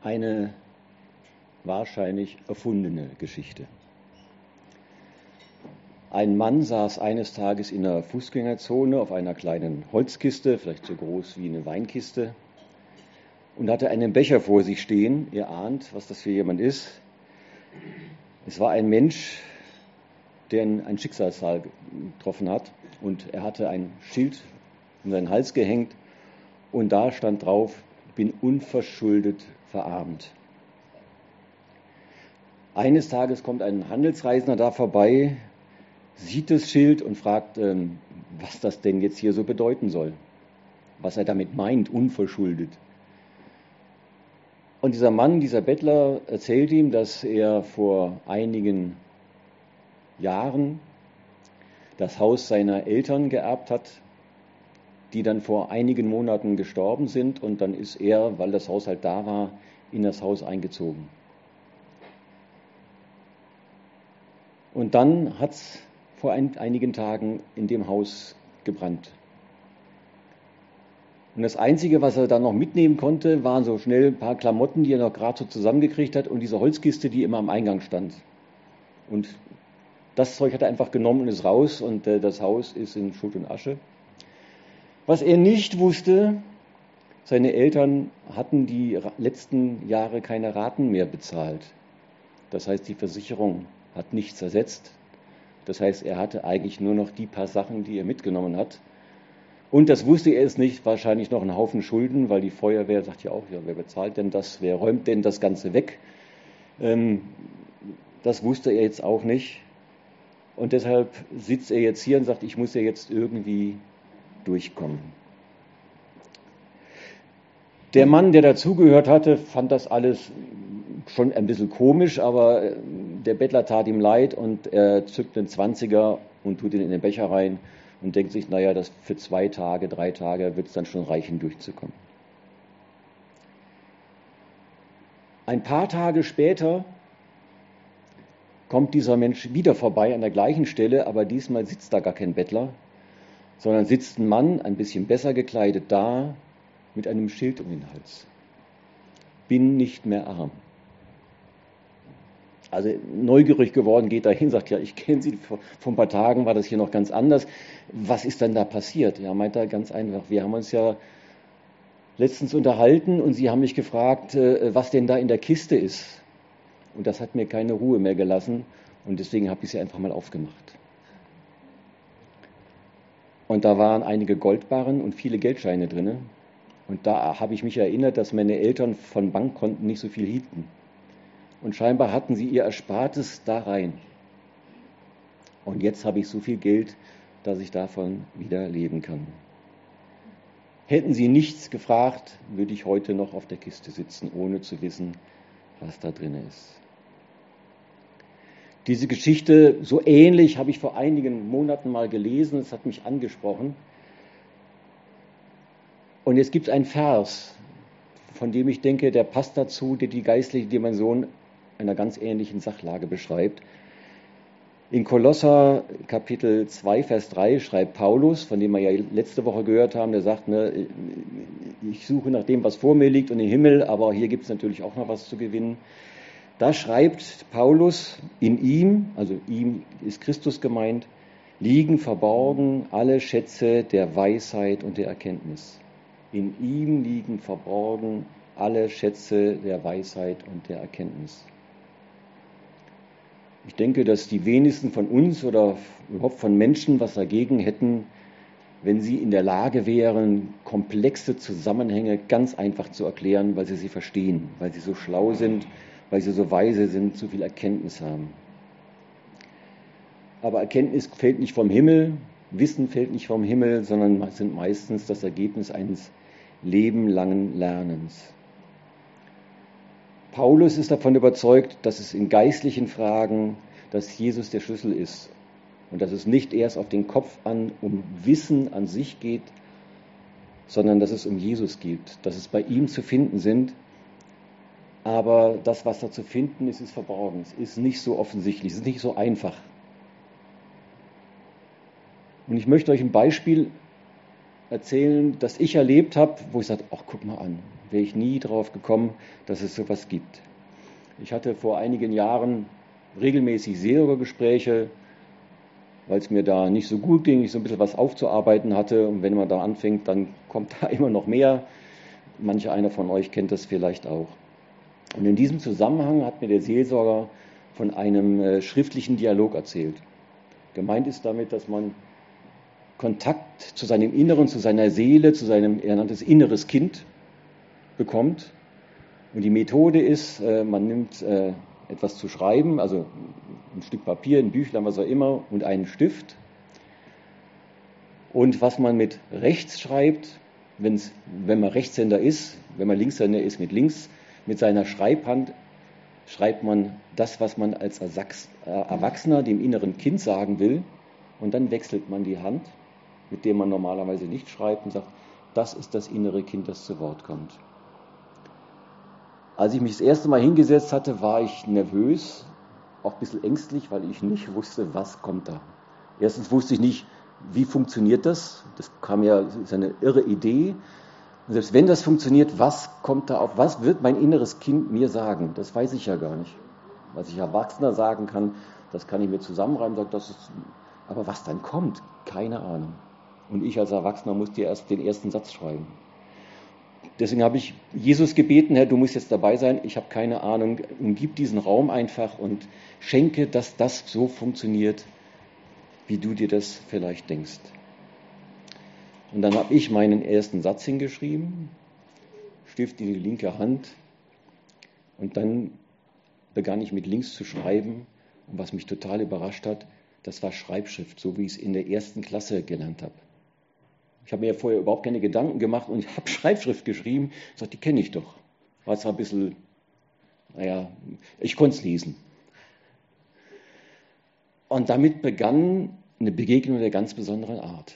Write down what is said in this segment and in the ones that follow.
eine wahrscheinlich erfundene Geschichte. Ein Mann saß eines Tages in der Fußgängerzone auf einer kleinen Holzkiste, vielleicht so groß wie eine Weinkiste, und hatte einen Becher vor sich stehen. Ihr ahnt, was das für jemand ist. Es war ein Mensch, der einen Schicksalsschlag getroffen hat, und er hatte ein Schild um seinen Hals gehängt und da stand drauf: bin unverschuldet verarmt. Eines Tages kommt ein Handelsreisender da vorbei, sieht das Schild und fragt, was das denn jetzt hier so bedeuten soll, was er damit meint, unverschuldet. Und dieser Mann, dieser Bettler, erzählt ihm, dass er vor einigen Jahren das Haus seiner Eltern geerbt hat, die dann vor einigen Monaten gestorben sind, und dann ist er, weil das Haus halt da war, in das Haus eingezogen. Und dann hat es vor einigen Tagen in dem Haus gebrannt. Und das Einzige, was er dann noch mitnehmen konnte, waren so schnell ein paar Klamotten, die er noch gerade so zusammengekriegt hat, und diese Holzkiste, die immer am Eingang stand. Und das Zeug hat er einfach genommen und ist raus, und das Haus ist in Schutt und Asche. Was er nicht wusste, seine Eltern hatten die letzten Jahre keine Raten mehr bezahlt. Das heißt, die Versicherung hat nichts ersetzt. Das heißt, er hatte eigentlich nur noch die paar Sachen, die er mitgenommen hat. Und das wusste er es nicht, wahrscheinlich noch einen Haufen Schulden, weil die Feuerwehr sagt ja auch, ja, wer bezahlt denn das, wer räumt denn das Ganze weg? Das wusste er jetzt auch nicht. Und deshalb sitzt er jetzt hier und sagt, ich muss ja jetzt irgendwie durchkommen. Der Mann, der dazugehört hatte, fand das alles schon ein bisschen komisch, aber der Bettler tat ihm leid, und er zückt einen 20er und tut ihn in den Becher rein und denkt sich, naja, das für 2 Tage, 3 Tage wird es dann schon reichen, durchzukommen. Ein paar Tage später kommt dieser Mensch wieder vorbei an der gleichen Stelle, aber diesmal sitzt da gar kein Bettler, sondern sitzt ein Mann, ein bisschen besser gekleidet da, mit einem Schild um den Hals. Bin nicht mehr arm. Also neugierig geworden, geht da hin, sagt, ja, ich kenne Sie, vor ein paar Tagen war das hier noch ganz anders. Was ist denn da passiert? Ja, meint er ganz einfach, wir haben uns ja letztens unterhalten und Sie haben mich gefragt, was denn da in der Kiste ist. Und das hat mir keine Ruhe mehr gelassen, und deswegen habe ich sie einfach mal aufgemacht. Und da waren einige Goldbarren und viele Geldscheine drin. Und da habe ich mich erinnert, dass meine Eltern von Bankkonten nicht so viel hielten. Und scheinbar hatten sie ihr Erspartes da rein. Und jetzt habe ich so viel Geld, dass ich davon wieder leben kann. Hätten sie nichts gefragt, würde ich heute noch auf der Kiste sitzen, ohne zu wissen, was da drin ist. Diese Geschichte, so ähnlich, habe ich vor einigen Monaten mal gelesen. Es hat mich angesprochen. Und jetzt gibt es einen Vers, von dem ich denke, der passt dazu, der die geistliche Dimension einer ganz ähnlichen Sachlage beschreibt. In Kolosser Kapitel 2, Vers 3 schreibt Paulus, von dem wir ja letzte Woche gehört haben, der sagt, ich suche nach dem, was vor mir liegt und im Himmel, aber hier gibt es natürlich auch noch was zu gewinnen. Da schreibt Paulus, in ihm, also ihm ist Christus gemeint, liegen verborgen alle Schätze der Weisheit und der Erkenntnis. In ihm liegen verborgen alle Schätze der Weisheit und der Erkenntnis. Ich denke, dass die wenigsten von uns oder überhaupt von Menschen was dagegen hätten, wenn sie in der Lage wären, komplexe Zusammenhänge ganz einfach zu erklären, weil sie sie verstehen, weil sie so schlau sind, weil sie so weise sind, so viel Erkenntnis haben. Aber Erkenntnis fällt nicht vom Himmel, Wissen fällt nicht vom Himmel, sondern sind meistens das Ergebnis eines lebenlangen Lernens. Paulus ist davon überzeugt, dass es in geistlichen Fragen, dass Jesus der Schlüssel ist und dass es nicht erst auf den Kopf an um Wissen an sich geht, sondern dass es um Jesus geht, dass es bei ihm zu finden sind. Aber das, was da zu finden ist, ist verborgen. Es ist nicht so offensichtlich, es ist nicht so einfach. Und ich möchte euch ein Beispiel erzählen, das ich erlebt habe, wo ich sage, ach guck mal an, wäre ich nie drauf gekommen, dass es sowas gibt. Ich hatte vor einigen Jahren regelmäßig Seelsorgegespräche, weil es mir da nicht so gut ging, ich so ein bisschen was aufzuarbeiten hatte. Und wenn man da anfängt, dann kommt da immer noch mehr. Manch einer von euch kennt das vielleicht auch. Und in diesem Zusammenhang hat mir der Seelsorger von einem schriftlichen Dialog erzählt. Gemeint ist damit, dass man Kontakt zu seinem Inneren, zu seiner Seele, zu seinem, er nannte es inneres Kind bekommt. Und die Methode ist, man nimmt etwas zu schreiben, also ein Stück Papier, ein Büchlein, was auch immer, und einen Stift. Und was man mit rechts schreibt, wenn man Rechtshänder ist, wenn man Linkshänder ist, mit links, mit seiner Schreibhand schreibt man das, was man als Erwachsener dem inneren Kind sagen will. Und dann wechselt man die Hand, mit dem man normalerweise nicht schreibt, und sagt, das ist das innere Kind, das zu Wort kommt. Als ich mich das erste Mal hingesetzt hatte, war ich nervös, auch ein bisschen ängstlich, weil ich nicht wusste, was kommt da. Erstens wusste ich nicht, wie funktioniert das. Das kam ja, das ist eine irre Idee. Und selbst wenn das funktioniert, was kommt da auf? Was wird mein inneres Kind mir sagen? Das weiß ich ja gar nicht. Was ich Erwachsener sagen kann, das kann ich mir zusammenreimen. Aber was dann kommt, keine Ahnung. Und ich als Erwachsener musste erst den ersten Satz schreiben. Deswegen habe ich Jesus gebeten, Herr, du musst jetzt dabei sein, ich habe keine Ahnung, umgib diesen Raum einfach und schenke, dass das so funktioniert, wie du dir das vielleicht denkst. Und dann habe ich meinen ersten Satz hingeschrieben, Stift in die linke Hand, und dann begann ich mit links zu schreiben, und was mich total überrascht hat, das war Schreibschrift, so wie ich es in der ersten Klasse gelernt habe. Ich habe mir ja vorher überhaupt keine Gedanken gemacht und ich habe Schreibschrift geschrieben. Ich sagte, die kenne ich doch. War zwar ein bisschen, ich konnte es lesen. Und damit begann eine Begegnung der ganz besonderen Art.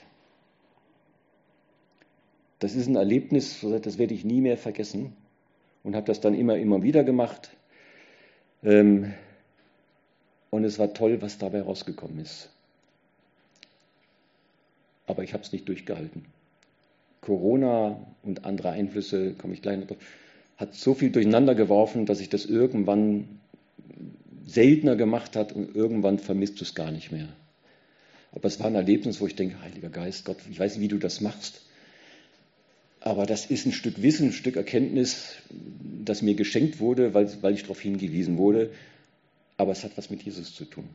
Das ist ein Erlebnis, das werde ich nie mehr vergessen, und habe das dann immer wieder gemacht. Und es war toll, was dabei rausgekommen ist. Aber ich habe es nicht durchgehalten. Corona und andere Einflüsse, komme ich gleich noch drauf, hat so viel durcheinander geworfen, dass ich das irgendwann seltener gemacht hat und irgendwann vermisst du es gar nicht mehr. Aber es war ein Erlebnis, wo ich denke, Heiliger Geist, Gott, ich weiß nicht, wie du das machst, aber das ist ein Stück Wissen, ein Stück Erkenntnis, das mir geschenkt wurde, weil ich darauf hingewiesen wurde, aber es hat was mit Jesus zu tun.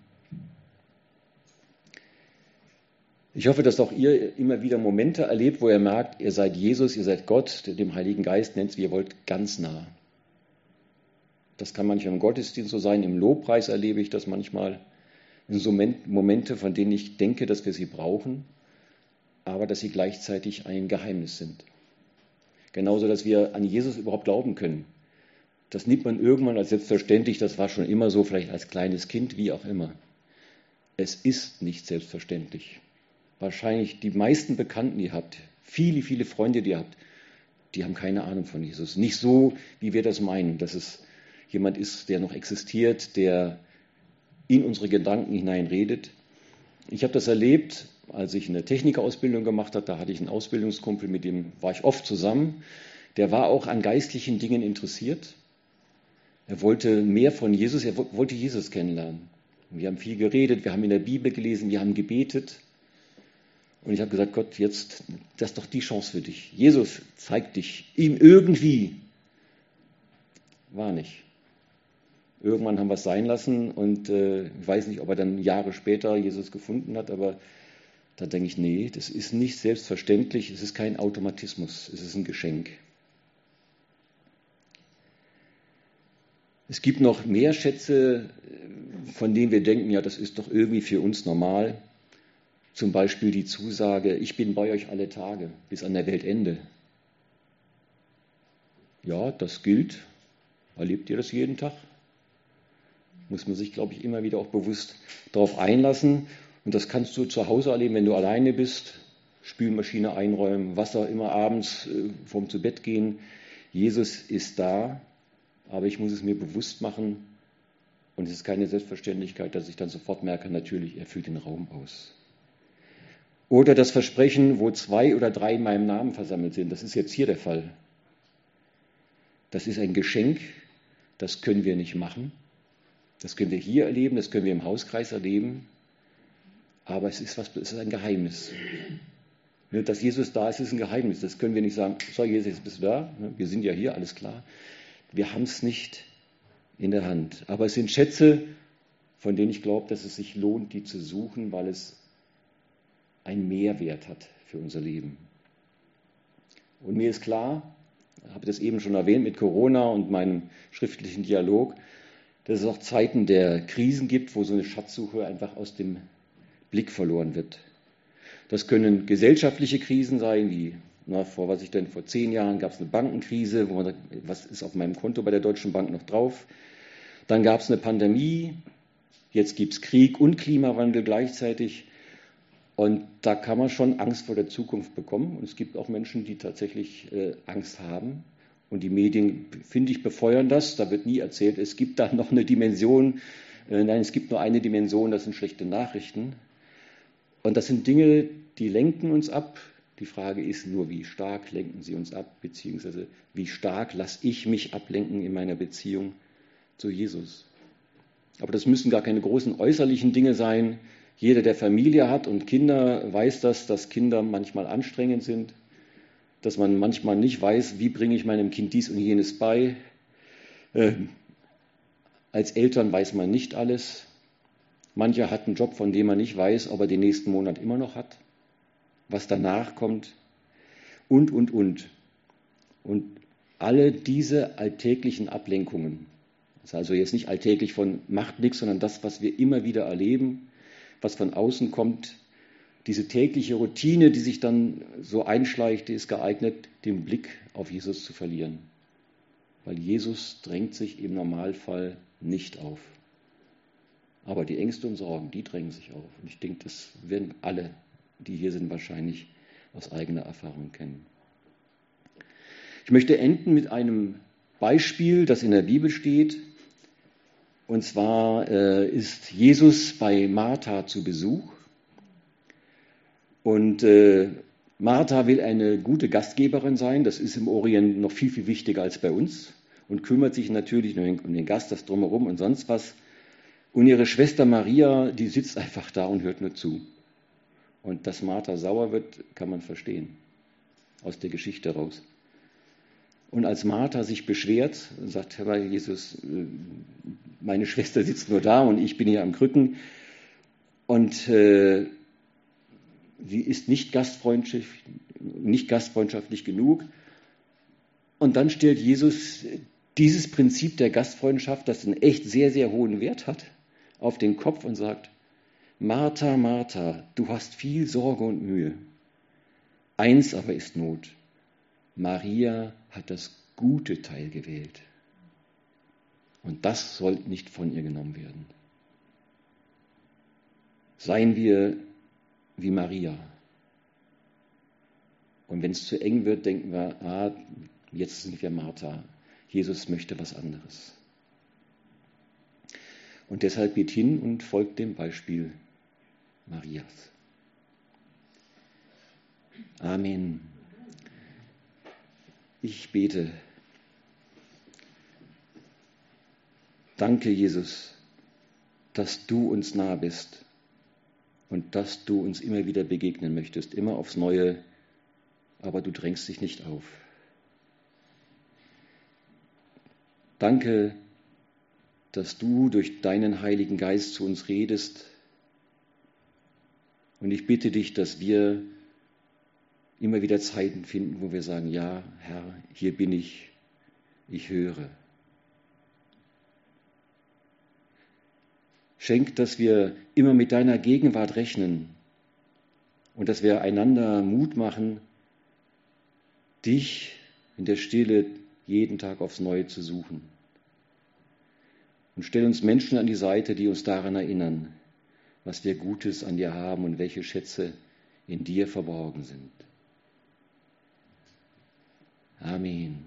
Ich hoffe, dass auch ihr immer wieder Momente erlebt, wo ihr merkt, ihr seid Jesus, ihr seid Gott, dem Heiligen Geist, nennt es wie ihr wollt, ganz nah. Das kann manchmal im Gottesdienst so sein, im Lobpreis erlebe ich das manchmal. In so Momente, von denen ich denke, dass wir sie brauchen, aber dass sie gleichzeitig ein Geheimnis sind. Genauso, dass wir an Jesus überhaupt glauben können. Das nimmt man irgendwann als selbstverständlich, das war schon immer so, vielleicht als kleines Kind, wie auch immer. Es ist nicht selbstverständlich. Wahrscheinlich die meisten Bekannten, die ihr habt, viele Freunde, die ihr habt, die haben keine Ahnung von Jesus. Nicht so, wie wir das meinen, dass es jemand ist, der noch existiert, der in unsere Gedanken hineinredet. Ich habe das erlebt, als ich eine Technikerausbildung gemacht habe. Da hatte ich einen Ausbildungskumpel, mit dem war ich oft zusammen. Der war auch an geistlichen Dingen interessiert. Er wollte mehr von Jesus, er wollte Jesus kennenlernen. Und wir haben viel geredet, wir haben in der Bibel gelesen, wir haben gebetet. Und ich habe gesagt, Gott, jetzt, das ist doch die Chance für dich. Jesus, zeig dich ihm irgendwie. War nicht. Irgendwann haben wir es sein lassen und ich weiß nicht, ob er dann Jahre später Jesus gefunden hat, aber da denke ich, nee, das ist nicht selbstverständlich, es ist kein Automatismus, es ist ein Geschenk. Es gibt noch mehr Schätze, von denen wir denken, ja, das ist doch irgendwie für uns normal. Zum Beispiel die Zusage, ich bin bei euch alle Tage bis an der Weltende. Ja, das gilt. Erlebt ihr das jeden Tag? Muss man sich, glaube ich, immer wieder auch bewusst darauf einlassen. Und das kannst du zu Hause erleben, wenn du alleine bist. Spülmaschine einräumen, Wasser immer abends vorm zu Bett gehen. Jesus ist da, aber ich muss es mir bewusst machen. Und es ist keine Selbstverständlichkeit, dass ich dann sofort merke, natürlich, er füllt den Raum aus. Oder das Versprechen, wo 2 oder 3 in meinem Namen versammelt sind. Das ist jetzt hier der Fall. Das ist ein Geschenk, das können wir nicht machen. Das können wir hier erleben, das können wir im Hauskreis erleben. Aber es ist ein Geheimnis. Dass Jesus da ist, ist ein Geheimnis. Das können wir nicht sagen, so Jesus, jetzt bist du da. Wir sind ja hier, alles klar. Wir haben es nicht in der Hand. Aber es sind Schätze, von denen ich glaube, dass es sich lohnt, die zu suchen, weil es einen Mehrwert hat für unser Leben. Und mir ist klar, ich habe das eben schon erwähnt mit Corona und meinem schriftlichen Dialog, dass es auch Zeiten der Krisen gibt, wo so eine Schatzsuche einfach aus dem Blick verloren wird. Das können gesellschaftliche Krisen sein, wie vor 10 Jahren gab es eine Bankenkrise, wo man sagt, was ist auf meinem Konto bei der Deutschen Bank noch drauf? Dann gab es eine Pandemie, jetzt gibt es Krieg und Klimawandel gleichzeitig. Und da kann man schon Angst vor der Zukunft bekommen. Und es gibt auch Menschen, die tatsächlich Angst haben. Und die Medien, finde ich, befeuern das. Da wird nie erzählt, es gibt da noch eine Dimension. Nein, es gibt nur eine Dimension, das sind schlechte Nachrichten. Und das sind Dinge, die lenken uns ab. Die Frage ist nur, wie stark lenken sie uns ab, beziehungsweise wie stark lasse ich mich ablenken in meiner Beziehung zu Jesus. Aber das müssen gar keine großen äußerlichen Dinge sein. Jeder, der Familie hat und Kinder, weiß das, dass Kinder manchmal anstrengend sind, dass man manchmal nicht weiß, wie bringe ich meinem Kind dies und jenes bei. Als Eltern weiß man nicht alles. Mancher hat einen Job, von dem man nicht weiß, ob er den nächsten Monat immer noch hat, was danach kommt und. Und alle diese alltäglichen Ablenkungen, das ist also jetzt nicht alltäglich von macht nichts, sondern das, was wir immer wieder erleben, was von außen kommt, diese tägliche Routine, die sich dann so einschleicht, die ist geeignet, den Blick auf Jesus zu verlieren. Weil Jesus drängt sich im Normalfall nicht auf. Aber die Ängste und Sorgen, die drängen sich auf. Und ich denke, das werden alle, die hier sind, wahrscheinlich aus eigener Erfahrung kennen. Ich möchte enden mit einem Beispiel, das in der Bibel steht. Und zwar ist Jesus bei Martha zu Besuch. Und Martha will eine gute Gastgeberin sein. Das ist im Orient noch viel, viel wichtiger als bei uns. Und kümmert sich natürlich um den Gast, das Drumherum und sonst was. Und ihre Schwester Maria, die sitzt einfach da und hört nur zu. Und dass Martha sauer wird, kann man verstehen. Aus der Geschichte raus. Und als Martha sich beschwert und sagt, Herr Jesus, meine Schwester sitzt nur da und ich bin hier am Krücken. Und sie ist nicht gastfreundschaftlich genug. Und dann stellt Jesus dieses Prinzip der Gastfreundschaft, das einen echt sehr, sehr hohen Wert hat, auf den Kopf und sagt, Martha, Martha, du hast viel Sorge und Mühe. Eins aber ist Not. Maria hat das gute Teil gewählt. Und das soll nicht von ihr genommen werden. Seien wir wie Maria. Und wenn es zu eng wird, denken wir, jetzt sind wir Martha. Jesus möchte was anderes. Und deshalb geht hin und folgt dem Beispiel Marias. Amen. Ich bete. Danke, Jesus, dass du uns nah bist und dass du uns immer wieder begegnen möchtest, immer aufs Neue, aber du drängst dich nicht auf. Danke, dass du durch deinen Heiligen Geist zu uns redest. Und ich bitte dich, dass wir immer wieder Zeiten finden, wo wir sagen, ja, Herr, hier bin ich höre. Schenk, dass wir immer mit deiner Gegenwart rechnen und dass wir einander Mut machen, dich in der Stille jeden Tag aufs Neue zu suchen. Und stell uns Menschen an die Seite, die uns daran erinnern, was wir Gutes an dir haben und welche Schätze in dir verborgen sind. Amen.